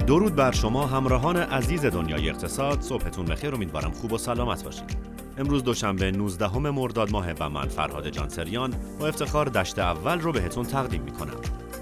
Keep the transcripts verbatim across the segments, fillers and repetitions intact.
درود بر شما همراهان عزیز دنیای اقتصاد. صبحتون بخیر، امیدوارم خوب و سلامت باشید. امروز دوشنبه نوزدهم مرداد ماه و من فرهاد جانسریان با افتخار دشت اول رو بهتون تقدیم میکنم.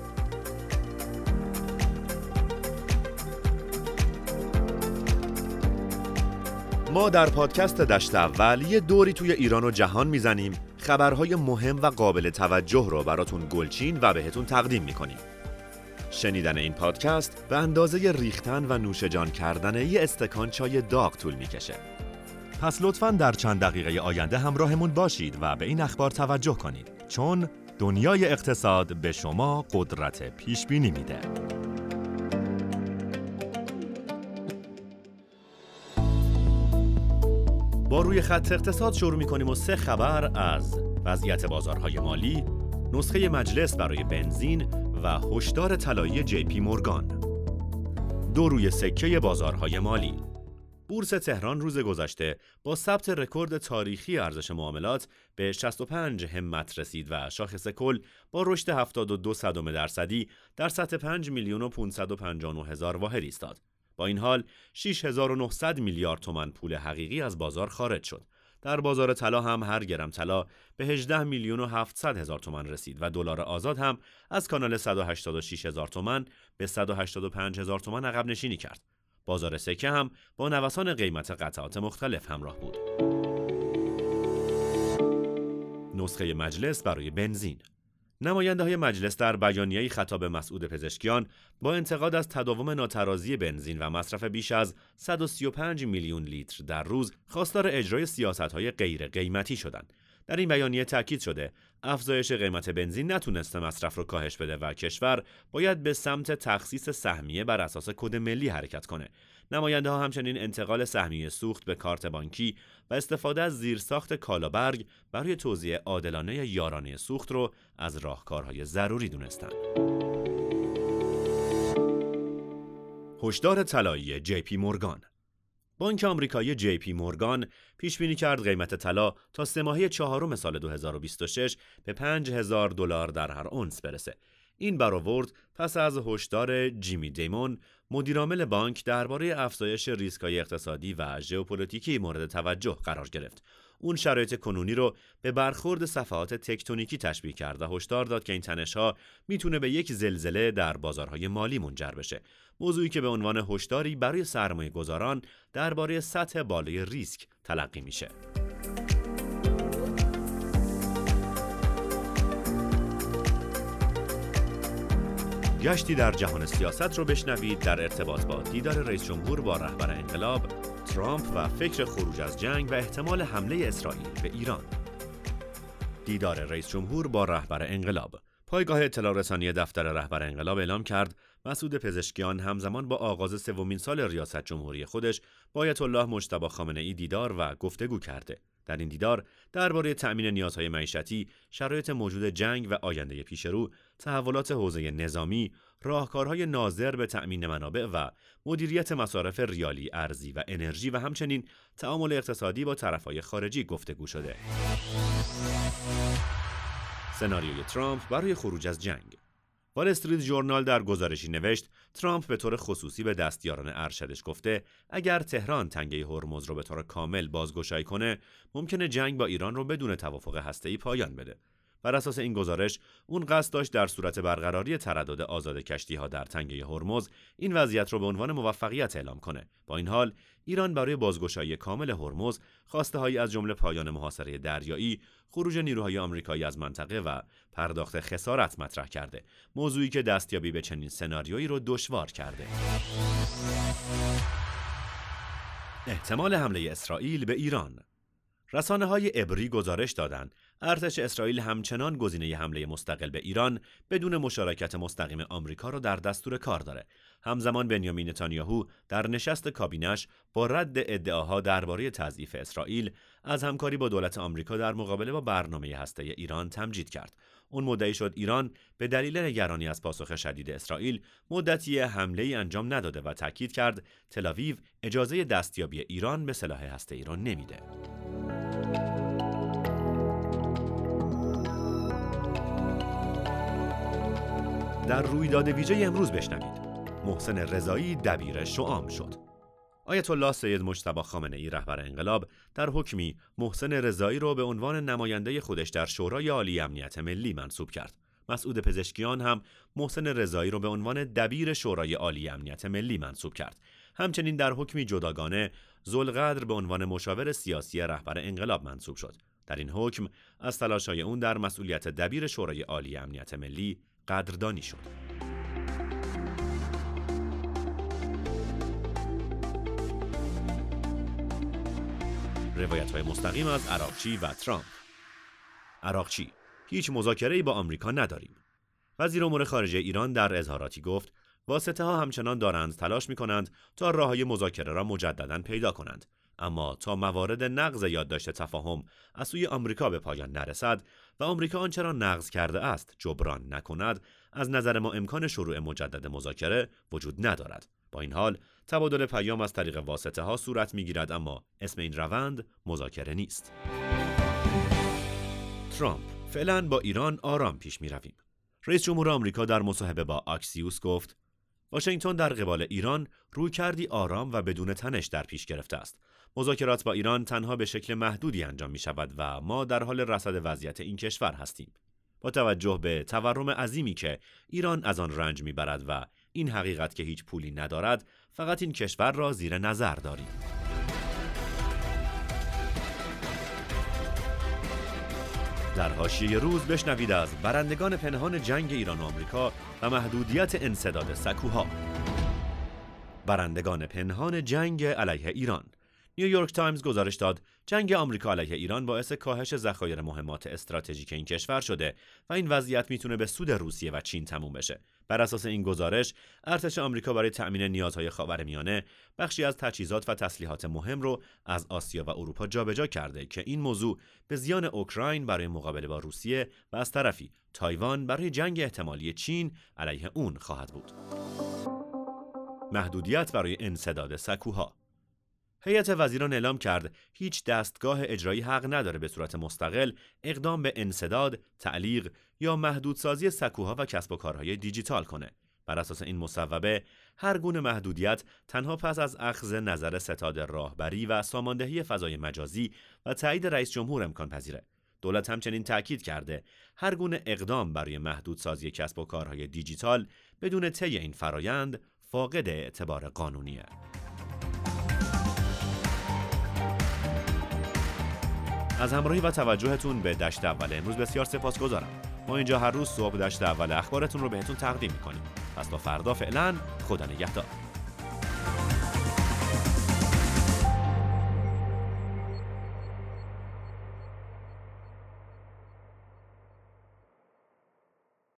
ما در پادکست دشت اول یه دوری توی ایران و جهان میزنیم، خبرهای مهم و قابل توجه رو براتون گلچین و بهتون تقدیم میکنیم. شنیدن این پادکست به اندازه ریختن و نوش جان کردن یه استکان چای داغ طول میکشه. پس لطفاً در چند دقیقه آینده همراهمون باشید و به این اخبار توجه کنید، چون دنیای اقتصاد به شما قدرت پیش بینی میده. با روی خط اقتصاد شروع می‌کنیم و سه خبر از وضعیت بازارهای مالی، نسخه مجلس برای بنزین و هشدار طلایی جی پی مورگان. دو روی سکه بازارهای مالی. بورس تهران روز گذشته با ثبت رکورد تاریخی ارزش معاملات به شصت و پنج همت رسید و شاخص کل با رشد هفتاد و دو صدم درصدی در سطح پنج میلیون و پانصد و پنجاه و نه هزار واحد ایستاد. با این حال شش هزار و نهصد میلیارد تومان پول حقیقی از بازار خارج شد. در بازار طلا هم هر گرم طلا به هجده میلیون و هفتصد هزار تومان رسید و دلار آزاد هم از کانال صد و هشتاد و شش هزار تومان به صد و هشتاد و پنج هزار تومان عقب نشینی کرد. بازار سکه هم با نوسان قیمت قطعات مختلف همراه بود. نسخه مجلس برای بنزین. نماینده‌های مجلس در بیانیه‌ای خطاب مسعود پزشکیان با انتقاد از تداوم ناترازی بنزین و مصرف بیش از صد و سی و پنج میلیون لیتر در روز خواستار اجرای سیاست‌های غیر قیمتی شدند. در این بیانیه تاکید شده افزایش قیمت بنزین نتونسته مصرف رو کاهش بده و کشور باید به سمت تخصیص سهمیه بر اساس کد ملی حرکت کنه. نماینده‌ها همچنین انتقال سهمیه سوخت به کارت بانکی و استفاده از زیرساخت کالابرگ برای توزیع عادلانه یارانه سوخت رو از راهکارهای ضروری دونستند. هشدار طلایی جی پی مورگان. بانک آمریکایی جی پی مورگان پیش بینی کرد قیمت طلا تا سه ماهه چهارم سال دو هزار و بیست و شش به پنج هزار دلار در هر اونس برسه. این برآورد پس از هشدار جیمی دیمون مدیرعامل بانک درباره افزایش ریسک‌های اقتصادی و ژئوپلیتیکی مورد توجه قرار گرفت. اون شرایط کنونی رو به برخورد صفحات تکتونیکی تشبیه کرد و هشدار داد که این تنش‌ها میتونه به یک زلزله در بازارهای مالی منجر بشه. موضوعی که به عنوان هشداری برای سرمایه‌گذاران درباره سطح بالای ریسک تلقی میشه. گشتی در جهان سیاست رو بشنوید در ارتباط با دیدار رئیس جمهور با رهبر انقلاب ترامپ و فکر خروج از جنگ و احتمال حمله اسرائیل به ایران. دیدار رئیس جمهور با رهبر انقلاب. پایگاه اطلاع رسانی دفتر رهبر انقلاب اعلام کرد مسعود پزشکیان همزمان با آغاز سومین سال ریاست جمهوری خودش با آیت الله مجتبی خامنه‌ای دیدار و گفتگو کرده. در این دیدار درباره تأمین نیازهای معیشتی، شرایط موجود جنگ و آینده پیشرو، تحولات حوزه نظامی، راهکارهای ناظر به تأمین منابع و مدیریت مصارف ریالی، ارزی و انرژی و همچنین تعامل اقتصادی با طرفهای خارجی گفتگو شده. سناریوی ترامپ برای خروج از جنگ. وال استریت ژورنال در گزارشی نوشت ترامپ به طور خصوصی به دستیاران ارشدش گفته اگر تهران تنگه هرمز رو به طور کامل بازگشایی کنه ممکنه جنگ با ایران رو بدون توافق هسته‌ای پایان بده. بر اساس این گزارش اون قصد داشت در صورت برقراری تردد آزاد کشتی‌ها در تنگه هرمز این وضعیت رو به عنوان موفقیت اعلام کنه. با این حال ایران برای بازگشایی کامل هرمز خواسته‌هایی از جمله پایان محاصره دریایی، خروج نیروهای آمریکایی از منطقه و پرداخت خسارت مطرح کرده، موضوعی که دستیابی به چنین سناریویی رو دشوار کرده. احتمال حمله اسرائیل به ایران. رسانه‌های عبری گزارش دادند ارتش اسرائیل همچنان گزینه حمله مستقل به ایران بدون مشارکت مستقیم آمریکا را در دستور کار داره. همزمان بنیامین نتانیاهو در نشست کابینه‌اش با رد ادعاها درباره تضعیف اسرائیل از همکاری با دولت آمریکا در مقابله با برنامه هسته‌ای ایران تمجید کرد. اون مدعی شد ایران به دلیل نگرانی از پاسخ شدید اسرائیل مدتی حمله‌ای انجام نداده و تاکید کرد تل‌آویو اجازه دستیابی ایران به سلاح هسته‌ای را نمیده. در رویداد ویژه امروز بشنوید. محسن رضایی دبیر شعام شد. آیت الله سید مجتبی خامنه‌ای رهبر انقلاب در حکمی محسن رضایی را به عنوان نماینده خودش در شورای عالی امنیت ملی منصوب کرد. مسعود پزشکیان هم محسن رضایی را به عنوان دبیر شورای عالی امنیت ملی منصوب کرد. همچنین در حکمی جداگانه ذوالقدر به عنوان مشاور سیاسی رهبر انقلاب منصوب شد. در این حکم از تلاش‌های اون در مسئولیت دبیر شورای عالی امنیت ملی قدردانی شد. روایت‌های مستقیم از عراقچی و ترامپ. عراقچی: هیچ مذاکره‌ای با آمریکا نداریم. وزیر امور خارجه ایران در اظهاراتی گفت واسطه‌ها همچنان دارند تلاش می‌کنند تا راه‌های مذاکره را مجدداً پیدا کنند، اما تا موارد نقض یادداشت تفاهم از سوی آمریکا به پایان نرسد و آمریکا آنچه را نقض کرده است جبران نکند، از نظر ما امکان شروع مجدد مذاکره وجود ندارد. با این حال تبادل پیام از طریق واسطه‌ها صورت می‌گیرد، اما اسم این روند مذاکره نیست. ترامپ: فعلا با ایران آرام پیش می‌رویم. رئیس جمهور آمریکا در مصاحبه با آکسیوس گفت واشنگتن در قبال ایران رویکردی آرام و بدون تنش در پیش گرفته است. مذاکرات با ایران تنها به شکل محدودی انجام می شود و ما در حال رصد وضعیت این کشور هستیم. با توجه به تورم عظیمی که ایران از آن رنج می برد و این حقیقت که هیچ پولی ندارد، فقط این کشور را زیر نظر داریم. در حاشیه روز بشنوید از برندگان پنهان جنگ ایران و آمریکا و محدودیت انسداد سکوها. برندگان پنهان جنگ علیه ایران. نیویورک تایمز گزارش داد جنگ آمریکا علیه ایران باعث کاهش ذخایر مهمات استراتژیک این کشور شده و این وضعیت میتونه به سود روسیه و چین تموم بشه. بر اساس این گزارش، ارتش آمریکا برای تأمین نیازهای خاورمیانه بخشی از تجهیزات و تسلیحات مهم رو از آسیا و اروپا جابجا کرده که این موضوع به زیان اوکراین برای مقابله با روسیه و از طرفی تایوان برای جنگ احتمالی چین علیه اون خواهد بود. محدودیت برای انسداد سکوها. هیئت وزیران اعلام کرد هیچ دستگاه اجرایی حق نداره به صورت مستقل اقدام به انسداد، تعلیق یا محدودسازی سکوها و کسب و کارهای دیجیتال کنه. بر اساس این مصوبه، هر گونه محدودیت تنها پس از اخذ نظر ستاد راهبری و ساماندهی فضای مجازی و تایید رئیس جمهور امکان پذیره. دولت همچنین تاکید کرده هر گونه اقدام برای محدودسازی کسب و کارهای دیجیتال بدون طی این فرایند فاقد اعتبار قانونیه. از همراهی و توجهتون به دشت اول امروز بسیار سپاسگزارم. ما اینجا هر روز صبح دشت اول اخبارتون رو بهتون تقدیم می‌کنیم. پس تا فردا فعلا خدا نگهدار.